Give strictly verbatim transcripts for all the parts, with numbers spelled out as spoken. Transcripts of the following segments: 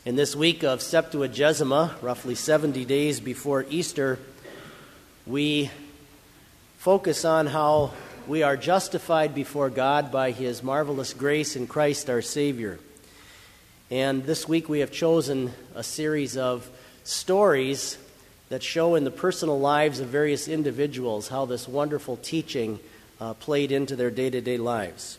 In this week of Septuagesima, roughly seventy days before Easter, we focus on how we are justified before God by His marvelous grace in Christ our Savior. And this week we have chosen a series of stories that show in the personal lives of various individuals how this wonderful teaching uh, played into their day-to-day lives.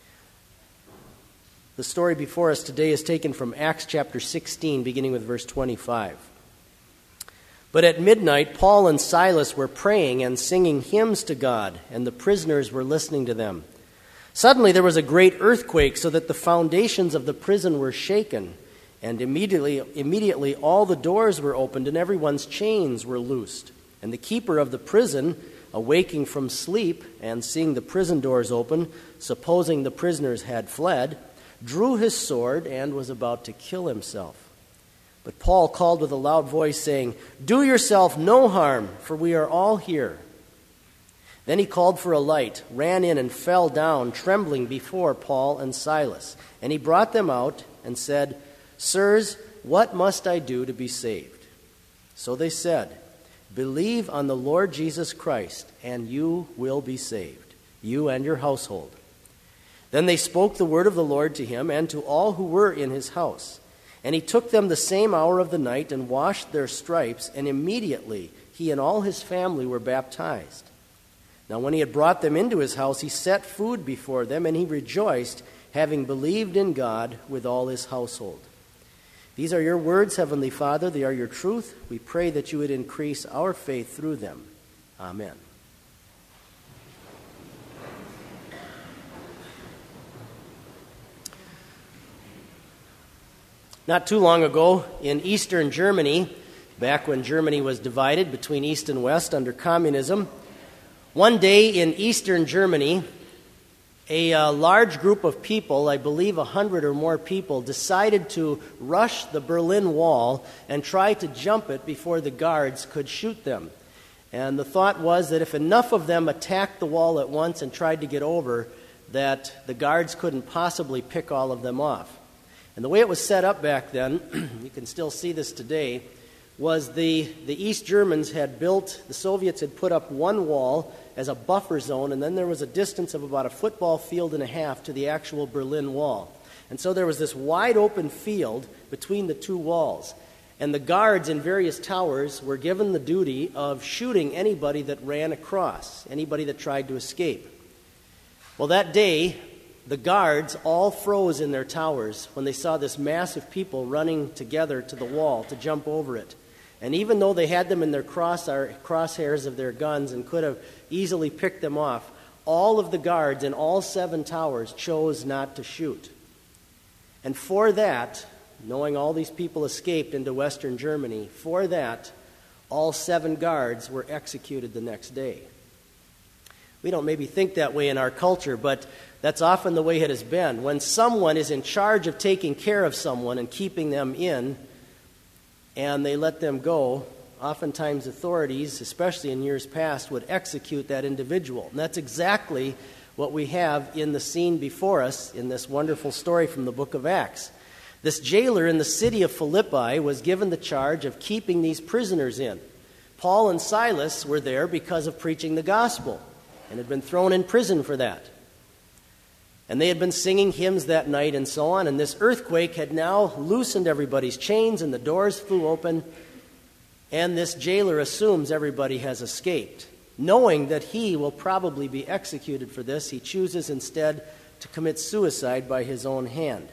The story before us today is taken from Acts chapter sixteen, beginning with verse twenty-five. But at midnight, Paul and Silas were praying and singing hymns to God, and the prisoners were listening to them. Suddenly there was a great earthquake, so that the foundations of the prison were shaken, and immediately, immediately all the doors were opened, and everyone's chains were loosed. And the keeper of the prison, awaking from sleep and seeing the prison doors open, supposing the prisoners had fled, drew his sword and was about to kill himself. But Paul called with a loud voice, saying, "Do yourself no harm, for we are all here." Then he called for a light, ran in, and fell down, trembling before Paul and Silas. And he brought them out and said, "Sirs, what must I do to be saved?" So they said, "Believe on the Lord Jesus Christ, and you will be saved, you and your household." Then they spoke the word of the Lord to him and to all who were in his house. And he took them the same hour of the night and washed their stripes, and immediately he and all his family were baptized. Now when he had brought them into his house, he set food before them, and he rejoiced, having believed in God with all his household. These are your words, Heavenly Father. They are your truth. We pray that you would increase our faith through them. Amen. Not too long ago, in Eastern Germany, back when Germany was divided between East and West under communism, one day in Eastern Germany, a uh, large group of people, I believe a hundred or more people, decided to rush the Berlin Wall and try to jump it before the guards could shoot them. And the thought was that if enough of them attacked the wall at once and tried to get over, that the guards couldn't possibly pick all of them off. And the way it was set up back then, you can still see this today, was the, the East Germans had built, the Soviets had put up one wall as a buffer zone, and then there was a distance of about a football field and a half to the actual Berlin Wall. And so there was this wide open field between the two walls. And the guards in various towers were given the duty of shooting anybody that ran across, anybody that tried to escape. Well, that day, the guards all froze in their towers when they saw this mass of people running together to the wall to jump over it. And even though they had them in their cross, crosshairs of their guns and could have easily picked them off, all of the guards in all seven towers chose not to shoot. And for that, knowing all these people escaped into Western Germany, for that, all seven guards were executed the next day. We don't maybe think that way in our culture, but that's often the way it has been. When someone is in charge of taking care of someone and keeping them in, and they let them go, oftentimes authorities, especially in years past, would execute that individual. And that's exactly what we have in the scene before us in this wonderful story from the book of Acts. This jailer in the city of Philippi was given the charge of keeping these prisoners in. Paul and Silas were there because of preaching the gospel and had been thrown in prison for that. And they had been singing hymns that night and so on, and this earthquake had now loosened everybody's chains, and the doors flew open, and this jailer assumes everybody has escaped. Knowing that he will probably be executed for this, he chooses instead to commit suicide by his own hand.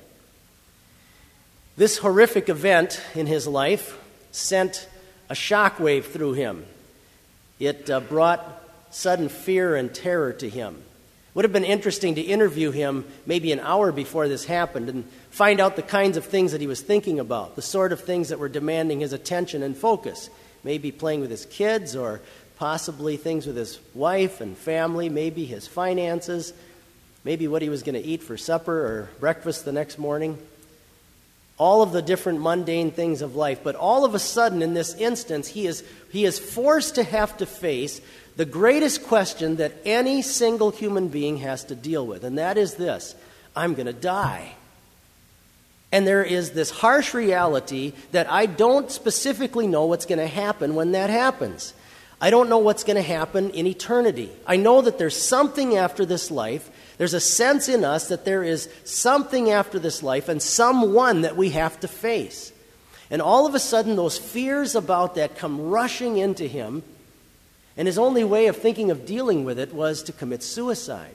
This horrific event in his life sent a shockwave through him. It uh, brought sudden fear and terror to him. It would have been interesting to interview him maybe an hour before this happened and find out the kinds of things that he was thinking about, the sort of things that were demanding his attention and focus. Maybe playing with his kids, or possibly things with his wife and family, maybe his finances, maybe what he was going to eat for supper or breakfast the next morning. All of the different mundane things of life. But all of a sudden, in this instance, he is, he is forced to have to face the greatest question that any single human being has to deal with, and that is this: I'm going to die. And there is this harsh reality that I don't specifically know what's going to happen when that happens. I don't know what's going to happen in eternity. I know that there's something after this life. There's a sense in us that there is something after this life and someone that we have to face. And all of a sudden, those fears about that come rushing into him, and his only way of thinking of dealing with it was to commit suicide.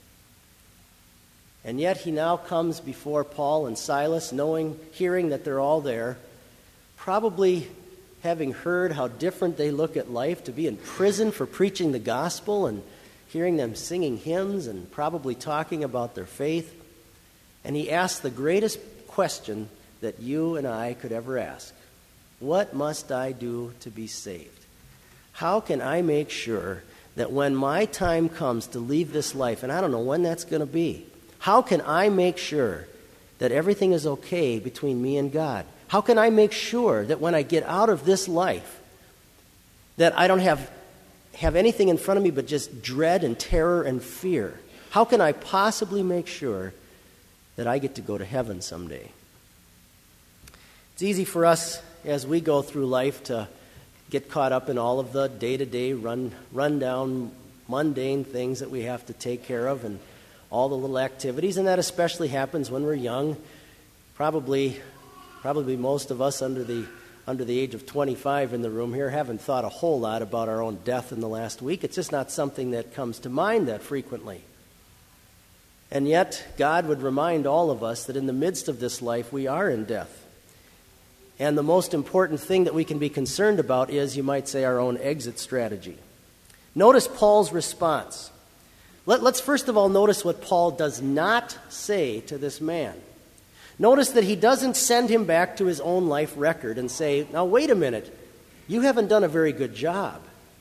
And yet he now comes before Paul and Silas, knowing, hearing that they're all there, probably having heard how different they look at life, to be in prison for preaching the gospel and hearing them singing hymns and probably talking about their faith. And he asks the greatest question that you and I could ever ask. What must I do to be saved? How can I make sure that when my time comes to leave this life, and I don't know when that's going to be, how can I make sure that everything is okay between me and God? How can I make sure that when I get out of this life, that I don't have, have anything in front of me but just dread and terror and fear? How can I possibly make sure that I get to go to heaven someday? It's easy for us as we go through life to get caught up in all of the day-to-day run, run-down, mundane things that we have to take care of and all the little activities, and that especially happens when we're young. Probably, probably most of us under the under the age of twenty-five in the room here haven't thought a whole lot about our own death in the last week. It's just not something that comes to mind that frequently. And yet, God would remind all of us that in the midst of this life, we are in death. And the most important thing that we can be concerned about is, you might say, our own exit strategy. Notice Paul's response. Let, let's first of all notice what Paul does not say to this man. Notice that he doesn't send him back to his own life record and say, now wait a minute, you haven't done a very good job.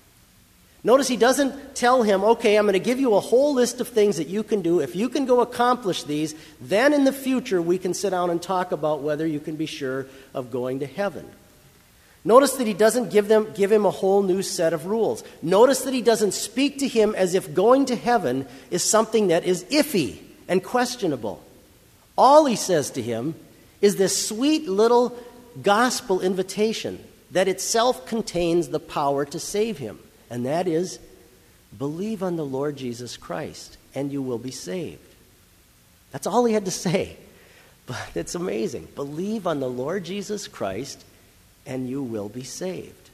Notice he doesn't tell him, okay, I'm going to give you a whole list of things that you can do. If you can go accomplish these, then in the future we can sit down and talk about whether you can be sure of going to heaven. Notice that he doesn't give them give him a whole new set of rules. Notice that he doesn't speak to him as if going to heaven is something that is iffy and questionable. All he says to him is this sweet little gospel invitation that itself contains the power to save him. And that is, believe on the Lord Jesus Christ, and you will be saved. That's all he had to say. But it's amazing. Believe on the Lord Jesus Christ, and you will be saved.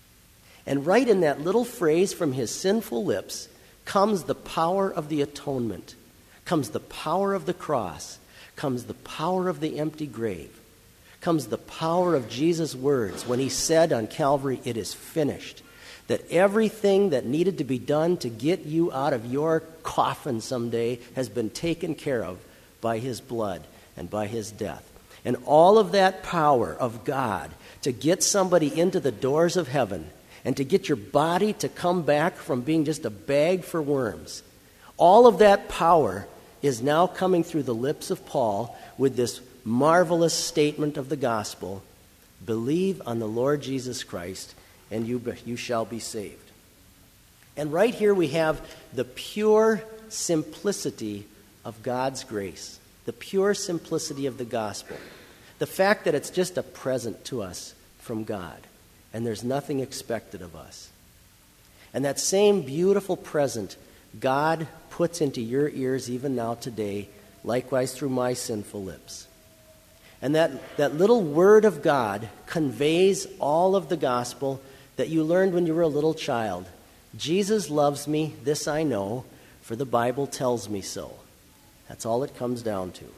And right in that little phrase from his sinful lips comes the power of the atonement, comes the power of the cross, comes the power of the empty grave, comes the power of Jesus' words when he said on Calvary, it is finished. That everything that needed to be done to get you out of your coffin someday has been taken care of by his blood and by his death. And all of that power of God to get somebody into the doors of heaven and to get your body to come back from being just a bag for worms, all of that power is now coming through the lips of Paul with this marvelous statement of the gospel, believe on the Lord Jesus Christ, and you, you shall be saved. And right here we have the pure simplicity of God's grace, the pure simplicity of the gospel, the fact that it's just a present to us from God, and there's nothing expected of us. And that same beautiful present God puts into your ears even now today, likewise through my sinful lips. And that, that little word of God conveys all of the gospel that you learned when you were a little child. Jesus loves me, this I know, for the Bible tells me so. That's all it comes down to.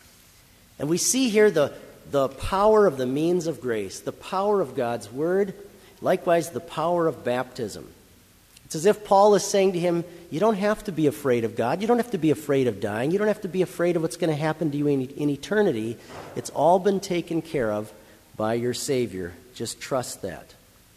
And we see here the, the power of the means of grace, the power of God's word, likewise the power of baptism. It's as if Paul is saying to him, you don't have to be afraid of God. You don't have to be afraid of dying. You don't have to be afraid of what's going to happen to you in, in eternity. It's all been taken care of by your Savior. Just trust that.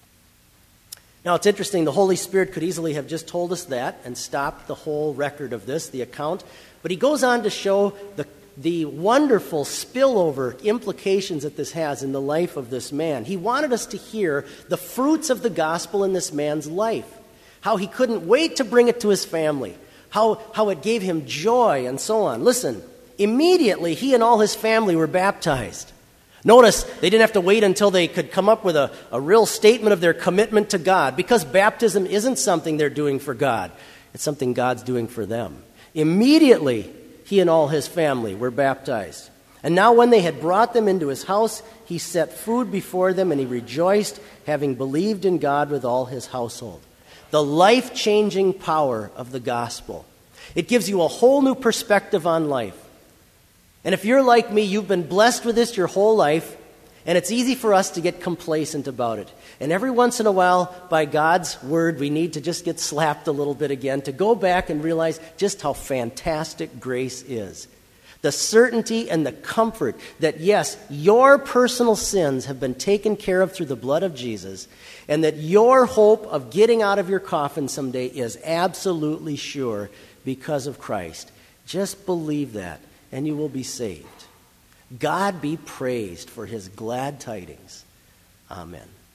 Now, it's interesting. The Holy Spirit could easily have just told us that and stopped the whole record of this, the account. But he goes on to show the, the wonderful spillover implications that this has in the life of this man. He wanted us to hear the fruits of the gospel in this man's life, how he couldn't wait to bring it to his family, how, how it gave him joy, and so on. Listen, immediately he and all his family were baptized. Notice they didn't have to wait until they could come up with a, a real statement of their commitment to God, because baptism isn't something they're doing for God. It's something God's doing for them. Immediately, he and all his family were baptized. And now when they had brought them into his house, he set food before them, and he rejoiced, having believed in God with all his household. The life-changing power of the gospel. It gives you a whole new perspective on life. And if you're like me, you've been blessed with this your whole life, and it's easy for us to get complacent about it. And every once in a while, by God's word, we need to just get slapped a little bit again to go back and realize just how fantastic grace is. The certainty and the comfort that, yes, your personal sins have been taken care of through the blood of Jesus, and that your hope of getting out of your coffin someday is absolutely sure because of Christ. Just believe that, and you will be saved. God be praised for his glad tidings. Amen.